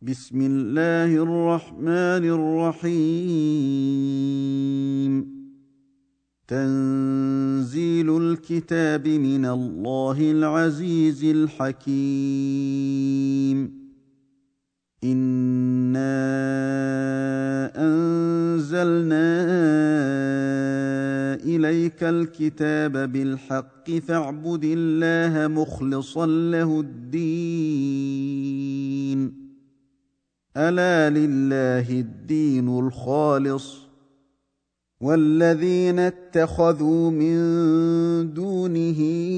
بسم الله الرحمن الرحيم. تنزيل الكتاب من الله العزيز الحكيم. إنا أنزلنا إليك الكتاب بالحق فاعبد الله مخلصا له الدين. ألا لله الدين الخالص، والذين اتخذوا من دونه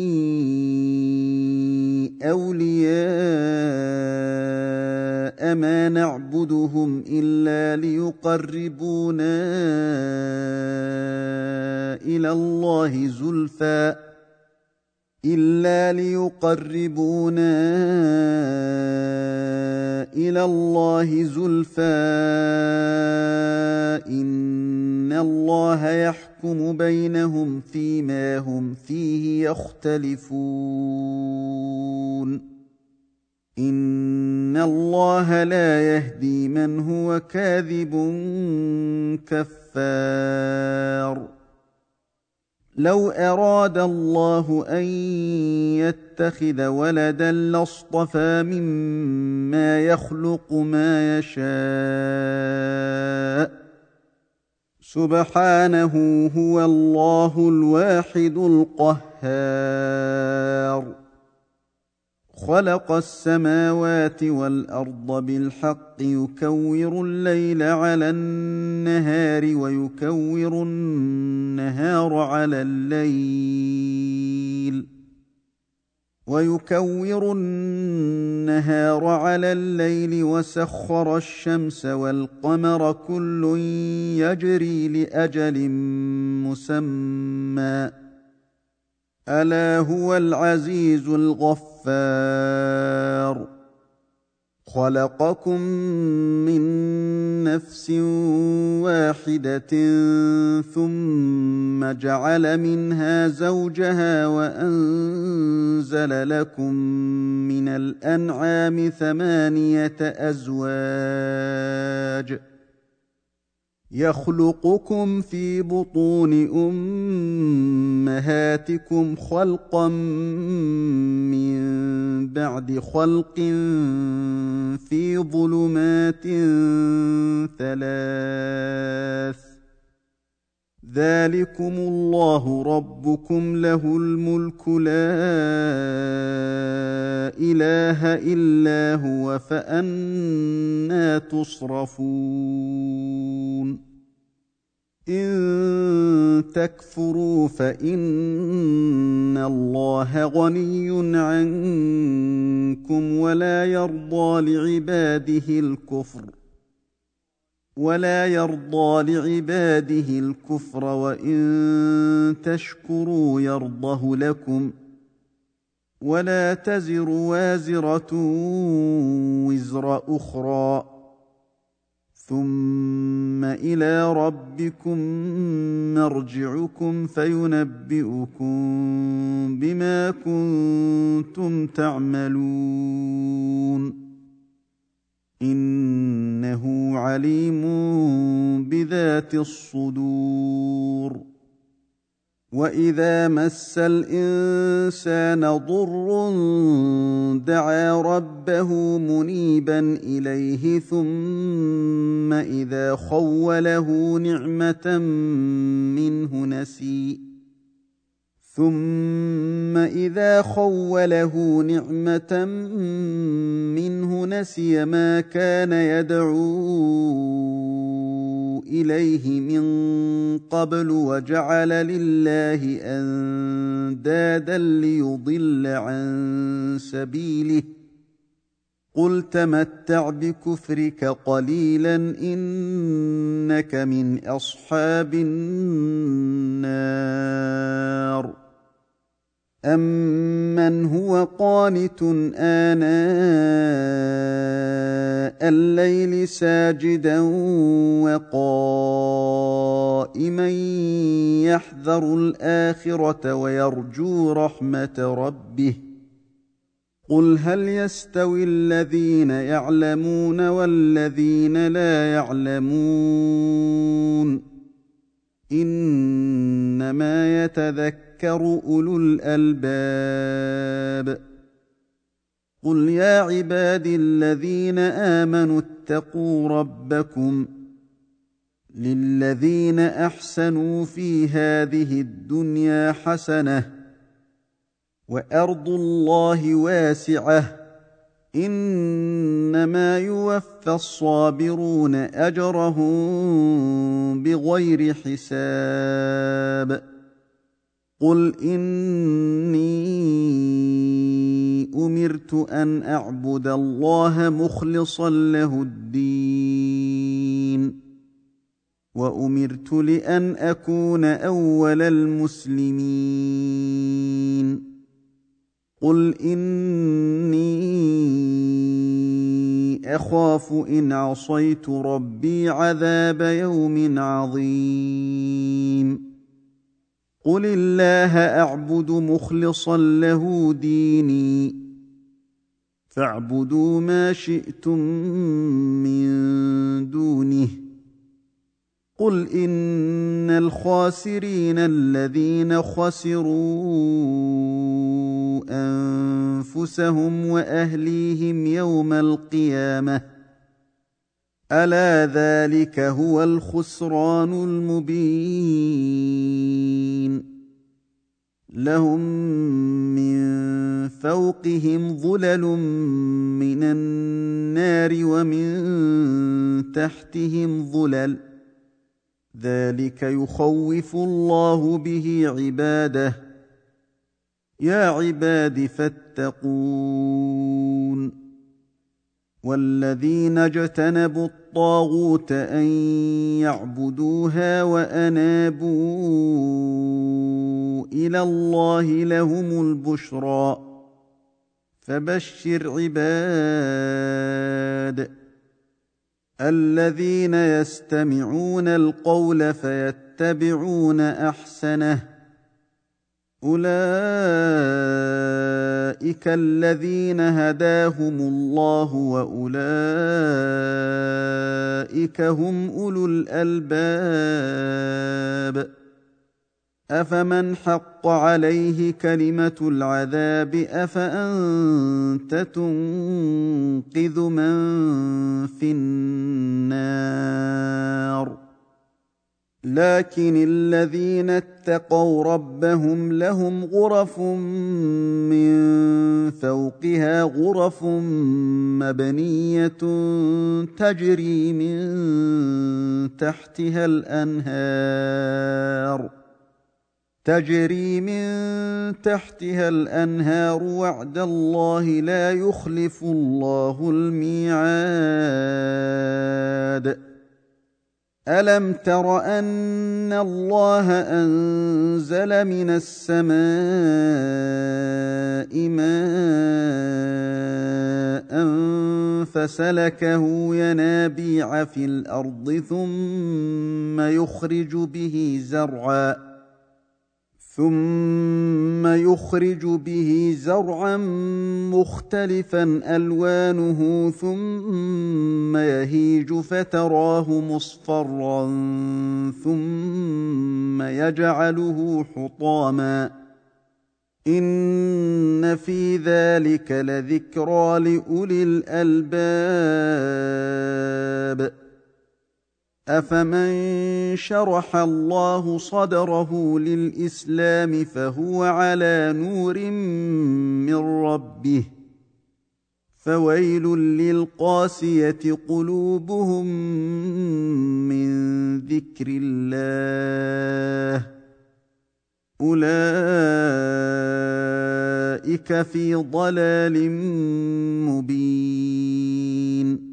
أولياء ما نعبدهم إلا ليقربونا إلى الله زلفى إن الله يحكم بينهم فيما هم فيه يختلفون. إن الله لا يهدي من هو كاذب كفار. لو أراد الله أن يتخذ ولدا لاصطفى مما يخلق ما يشاء، سبحانه هو الله الواحد القهار. خلق السماوات والأرض بالحق يكور الليل على النهار ويكور النهار على الليل وسخر الشمس والقمر كل يجري لأجل مسمى، ألا هو العزيز الغفار. خلقكم من نفس واحدة ثم جعل منها زوجها وأنزل لكم من الأنعام 8 أزواج يخلقكم في بطون أمهاتكم خلقا من بعد خلق في ظلمات 3. ذلكم الله ربكم له الملك لا إله إلا هو فأنى تصرفون. إن تكفروا فإن الله غني عنكم ولا يرضى لعباده الكفر وإن تشكروا يرضه لكم، ولا تزر وازرة وزر أخرى، ثم إلى ربكم مرجعكم فينبئكم بما كنتم تعملون. إنه عليم بذات الصدور. وإذا مس الإنسان ضر دعا ربه منيبا إليه ثم إذا خوله نعمة منه نسي ما كان يدعو إليه من قبل وجعل لله أندادا ليضل عن سبيله. قل تمتع بكفرك قليلا إنك من أصحاب النار. أمن هو قانت آناء الليل ساجدا وقائما يحذر الآخرة ويرجو رحمة ربه قل هل يستوي الذين يعلمون والذين لا يعلمون إنما يتذكر أولو الألباب قل يا عبادي الذين آمنوا اتقوا ربكم للذين أحسنوا في هذه الدنيا حسنة وأرض الله واسعة إنما يوفى الصابرون أجرهم بغير حساب قل إني أمرت أن أعبد الله مخلصا له الدين وأمرت لأن أكون أول المسلمين قل إني أخاف إن عصيت ربي عذاب يوم عظيم قل الله أعبد مخلصا له ديني فاعبدوا ما شئتم من دونه قل إن الخاسرين الذين خسروا أنفسهم وأهليهم يوم القيامة ألا ذلك هو الخسران المبين لهم من فوقهم ظلل من النار ومن تحتهم ظلل ذلك يخوف الله به عباده يا عباد فاتقون والذين اجتنبوا الطاغوت أن يعبدوها وأنابوا إلى الله لهم البشرى فبشر عباد الذين يستمعون القول فيتبعون أحسنه أولئك الذين هداهم الله وأولئك هم أولو الألباب أفمن حق عليه كلمة العذاب أفأنت تنقذ من في النار لكن الذين اتقوا ربهم لهم غرف من فوقها غرف مبنية تجري من تحتها الأنهار وعد الله لا يخلف الله الميعاد ألم تر أن الله أنزل من السماء ماء فسلكه ينابيع في الأرض ثم يخرج به زرعا مختلفا ألوانه ثم يهيج فتراه مصفرا ثم يجعله حطاما إن في ذلك لذكرى لأولي الألباب أفمن شرح الله صدره للإسلام فهو على نور من ربه فويل للقاسية قلوبهم من ذكر الله أولئك في ضلال مبين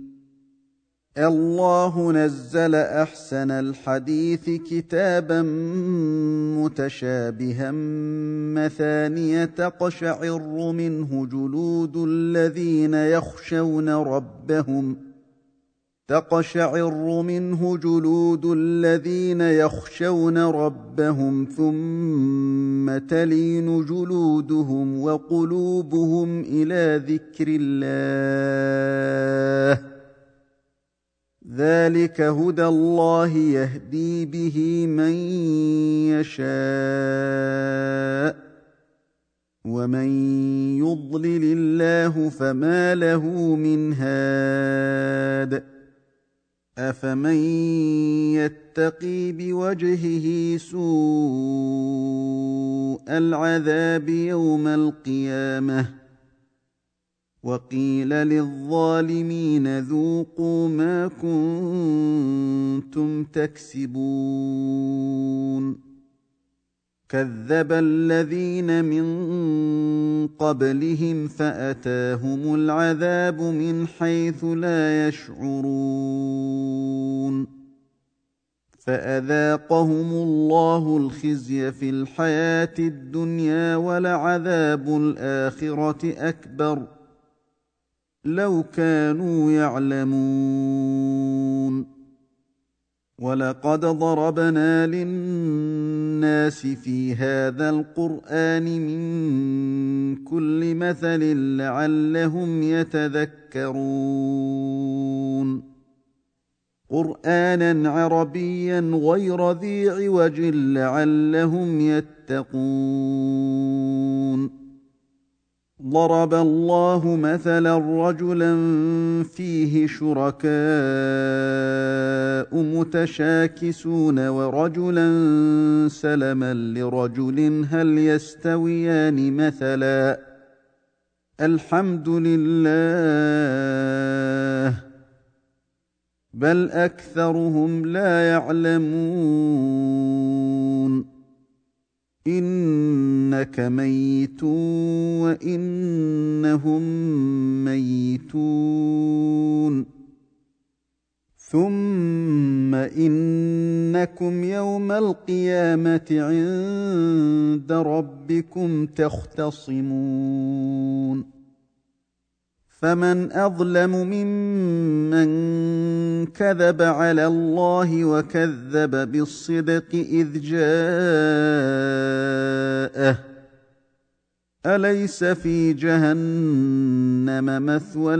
الله نزل أحسن الحديث كتابا متشابها مثانية تقشعر منه جلود الذين يخشون ربهم تقشعر منه جلود الذين يخشون ربهم ثم تلين جلودهم وقلوبهم إلى ذكر الله ذلك هدى الله يهدي به من يشاء ومن يضلل الله فما له من هاد أفمن يتقي بوجهه سوء العذاب يوم القيامة وقيل للظالمين ذوقوا ما كنتم تكسبون كذب الذين من قبلهم فأتاهم العذاب من حيث لا يشعرون فأذاقهم الله الخزي في الحياة الدنيا ولعذاب الآخرة أكبر لو كانوا يعلمون ولقد ضربنا للناس في هذا القرآن من كل مثل لعلهم يتذكرون قرآنا عربيا غير ذي عوج لعلهم يتقون ضرب الله مثلا رجلا فيه شركاء متشاكسون ورجلا سلما لرجل هل يستويان مثلا الحمد لله بل أكثرهم لا يعلمون إنك ميت وإنهم ميتون ثم إنكم يوم القيامة عند ربكم تختصمون فمن أظلم ممن كذب على الله وكذب بالصدق إذ جاءه أليس في جهنم مثوى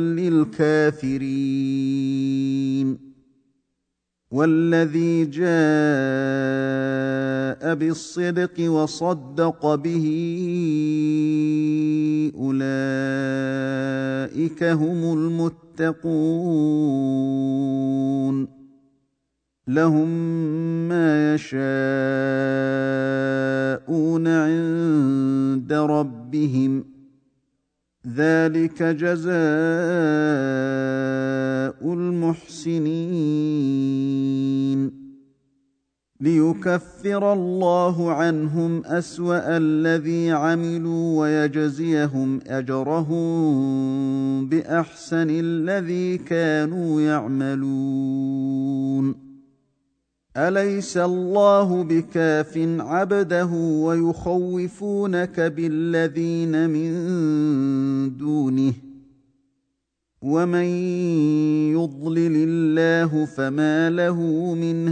للكافرين والذي جاء بالصدق وصدق به أولئك هم المتقون لهم ما يشاءون عند ربهم ذلك جزاء المحسنين ليكفر الله عنهم أسوأ الذي عملوا ويجزيهم أجرهم بأحسن الذي كانوا يعملون أليس الله بكاف عبده ويخوفونك بالذين من دونه ومن يضلل الله فما له من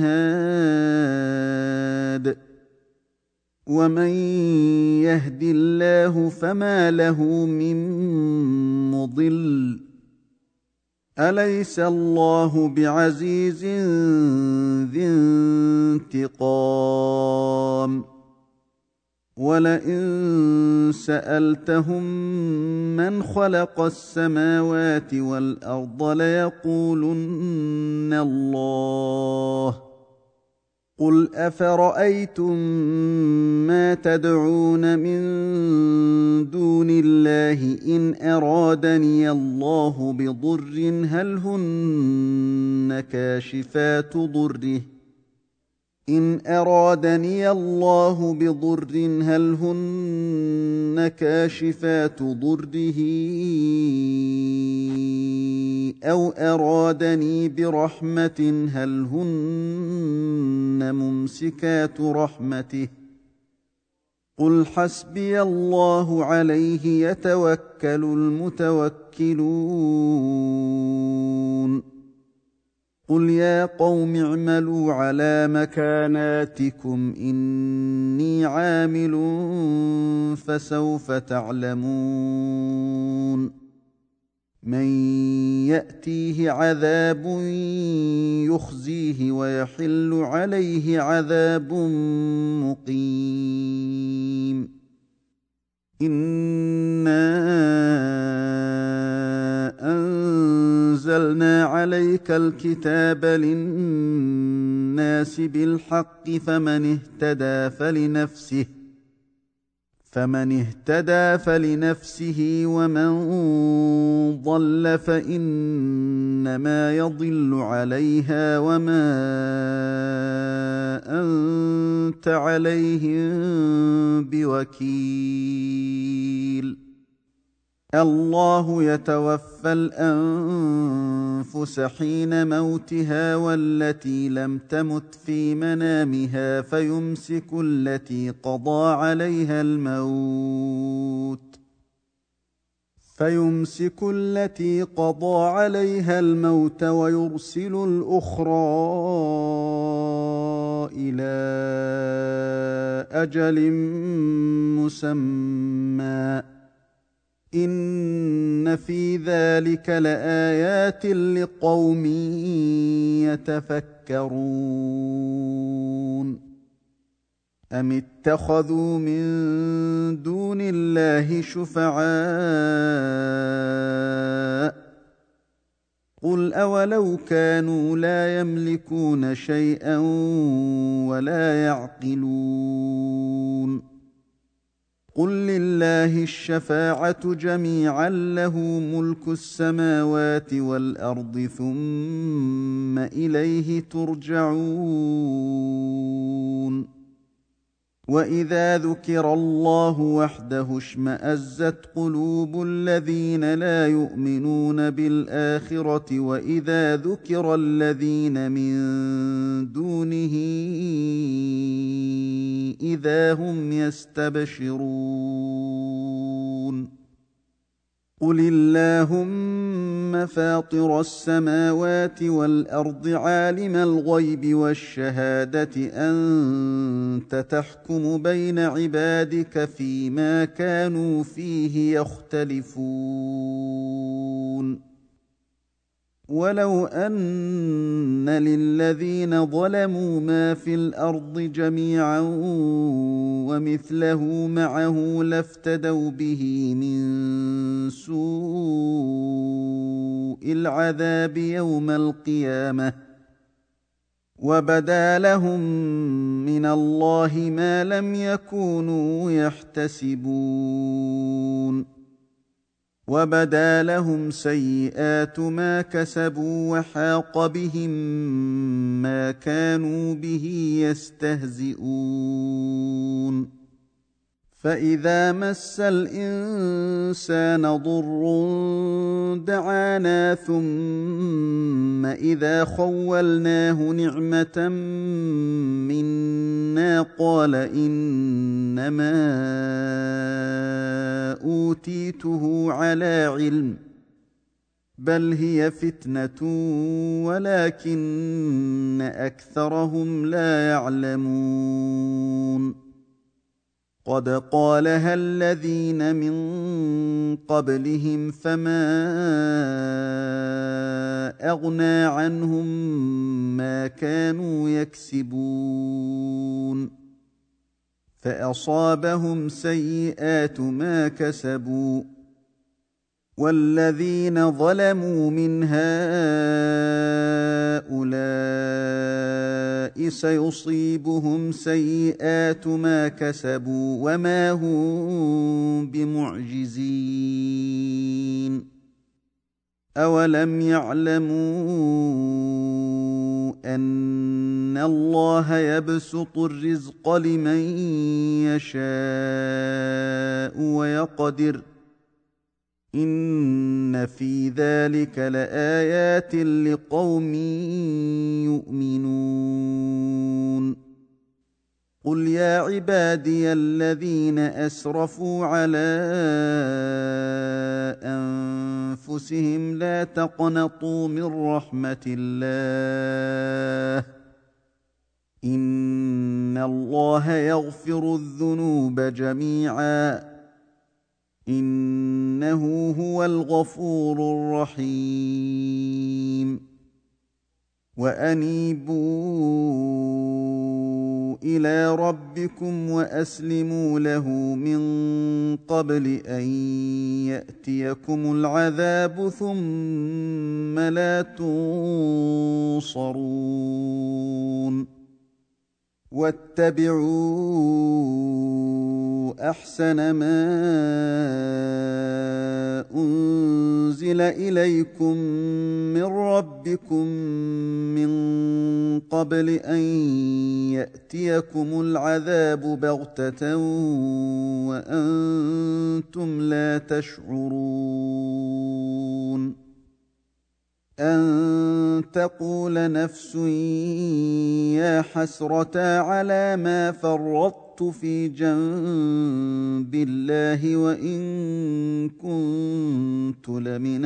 هاد ومن يهد الله فما له من مضل أليس الله بعزيز ذي انتقام ولئن سألتهم من خلق السماوات والأرض ليقولن الله قل أفرأيتم ما تدعون من دون الله إن أرادني الله بضر هل هن كاشفات ضره إن أرادني الله بضر هل هن كاشفات ضره أو أرادني برحمة هل هن ممسكات رحمته قل حسبي الله عليه يتوكل المتوكلون قل يا قوم اعملوا على مكاناتكم إني عامل فسوف تعلمون من يأتيه عذاب يخزيه ويحل عليه عذاب مقيم إنا أنزلنا عليك الكتاب للناس بالحق فمن اهتدى فلنفسه ومن ضل فإنما يضل عليها وما أنت عليهم بوكيل الله يتوفى الأنفس حين موتها والتي لم تمت في منامها فيمسك التي قضى عليها الموت ويرسل الأخرى إلى أجل مسمى إن في ذلك لآيات لقوم يتفكرون أم اتخذوا من دون الله شفعاء قل أولو كانوا لا يملكون شيئا ولا يعقلون قل لله الشفاعة جميعا له ملك السماوات والأرض ثم إليه ترجعون وإذا ذكر الله وحده اشمأزت قلوب الذين لا يؤمنون بالآخرة وإذا ذكر الذين من دونه إذا هم يستبشرون قل اللهم فاطر السماوات والأرض عالم الغيب والشهادة أنت تحكم بين عبادك فيما كانوا فيه يختلفون ولو أن للذين ظلموا ما في الأرض جميعا ومثله معه لافتدوا به من سوء العذاب يوم القيامة وبدا لهم من الله ما لم يكونوا يحتسبون وبدا لهم سيئات ما كسبوا وحاق بهم ما كانوا به يستهزئون فإذا مس الإنسان ضر دعانا ثم إذا خولناه نعمة منا قال إنما أوتيته على علم بل هي فتنة ولكن أكثرهم لا يعلمون قد قالها الذين من قبلهم فما أغنى عنهم ما كانوا يكسبون فأصابهم سيئات ما كسبوا والذين ظلموا من هؤلاء سيصيبهم سيئات ما كسبوا وما هم بمعجزين أولم يعلموا أن الله يبسط الرزق لمن يشاء ويقدر إن في ذلك لآيات لقوم يؤمنون قل يا عبادي الذين أسرفوا على أنفسهم لا تقنطوا من رحمة الله إن الله يغفر الذنوب جميعا إنه هو الغفور الرحيم وأنيبوا إلى ربكم وأسلموا له من قبل أن يأتيكم العذاب ثم لا تنصرون واتبعوا أحسن ما أنزل إليكم من ربكم من قبل أن يأتيكم العذاب بغتة وأنتم لا تشعرون أن تقول نفس يا حسرة على ما فرطت في جنب الله وإن كنت لمن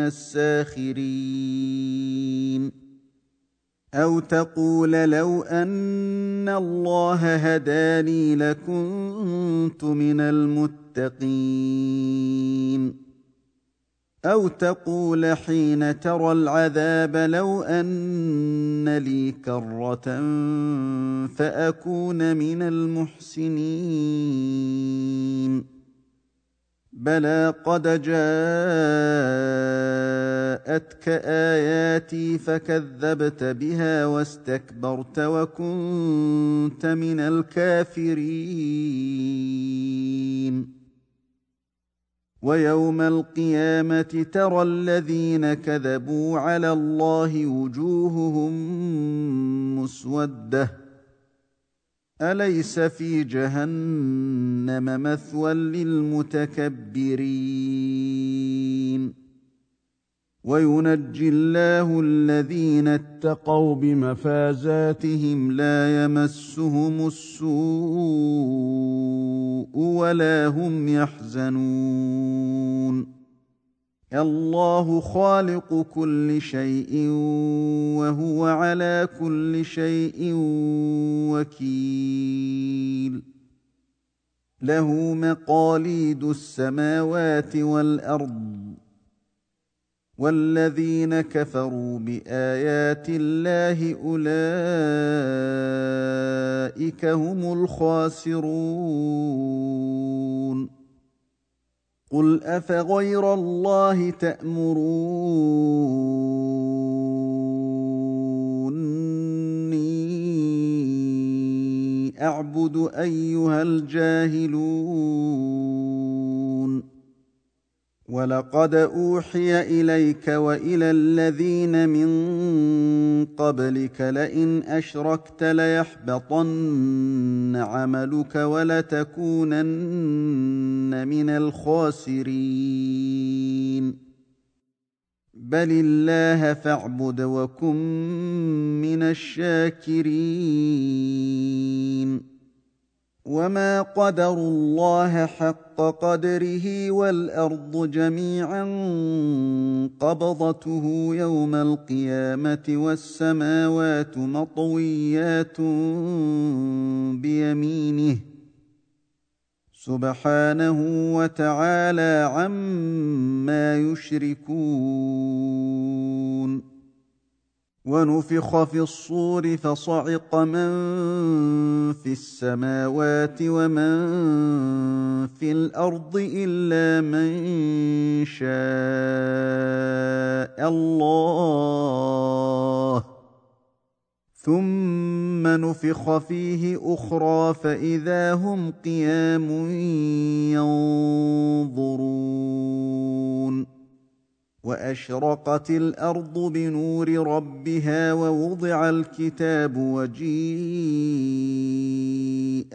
الساخرين أو تقول لو أن الله هداني لكنت من المتقين أو تقول حين ترى العذاب لو أن لي كرة فأكون من المحسنين بلى قد جاءتك آياتي فكذبت بها واستكبرت وكنت من الكافرين ويوم القيامة ترى الذين كذبوا على الله وجوههم مسودة أليس في جهنم مثوى للمتكبرين وينجي الله الذين اتقوا بمفازاتهم لا يمسهم السوء ولا هم يحزنون الله خالق كل شيء وهو على كل شيء وكيل له مقاليد السماوات والأرض والذين كفروا بآيات الله أولئك هم الخاسرون قل أفغير الله تأمروني أعبد أيها الجاهلون ولقد أوحي إليك وإلى الذين من قبلك لئن أشركت ليحبطن عملك ولتكونن من الخاسرين بل الله فاعبد وكن من الشاكرين وما قدروا الله حق قدره والأرض جميعا قبضته يوم القيامة والسماوات مطويات بيمينه سبحانه وتعالى عما يشركون ونفخ في الصور فصعق من في السماوات ومن في الأرض إلا من شاء الله ثم نفخ فيه أخرى فإذا هم قيام ينظرون وأشرقت الأرض بنور ربها ووضع الكتاب وجيء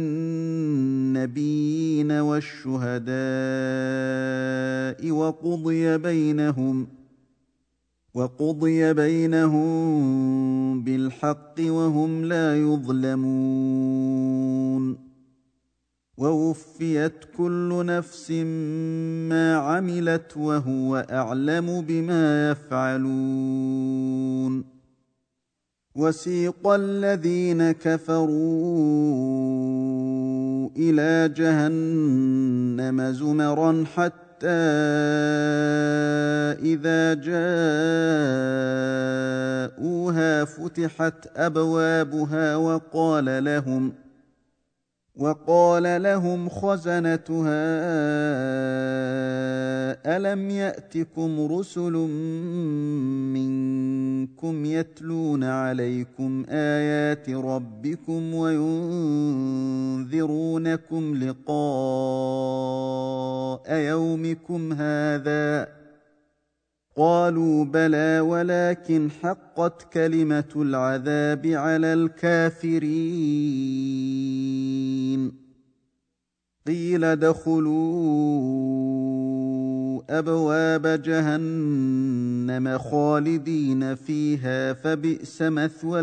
بالنبيين والشهداء وقضي بينهم بالحق وهم لا يظلمون ووفيت كل نفس ما عملت وهو أعلم بما يفعلون وسيق الذين كفروا إلى جهنم زمرا حتى إذا جاءوها فتحت أبوابها وقال لهم خزنتها ألم يأتكم رسل منكم يتلون عليكم آيات ربكم وينذرونكم لقاء يومكم هذا قالوا بلى ولكن حقت كلمة العذاب على الكافرين قيل ادخلوا أبواب جهنم خالدين فيها فبئس مثوى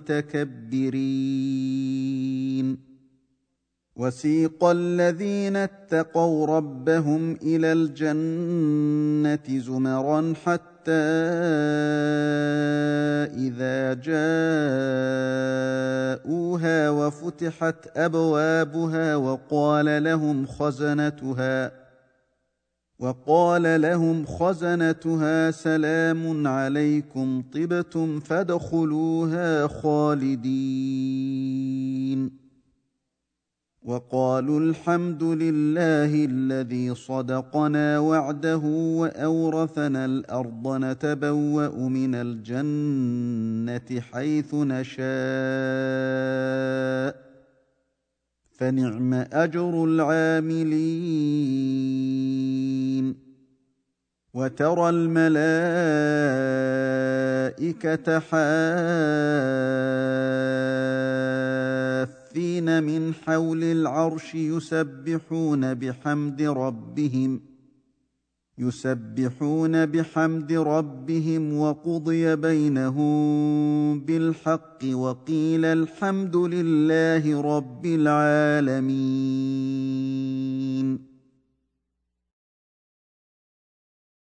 المتكبرين وسيق الذين اتقوا ربهم إلى الجنة زمرا حتى إذا جاءوها وفتحت أبوابها وقال لهم خزنتها سلام عليكم طبتم فادخلوها خالدين وقالوا الحمد لله الذي صدقنا وعده وأورثنا الأرض نتبوأ من الجنة حيث نشاء فنعم أجر العاملين وترى الملائكة حافين من حول العرش يسبحون بحمد ربهم وقضي بينهم بالحق وقيل الحمد لله رب العالمين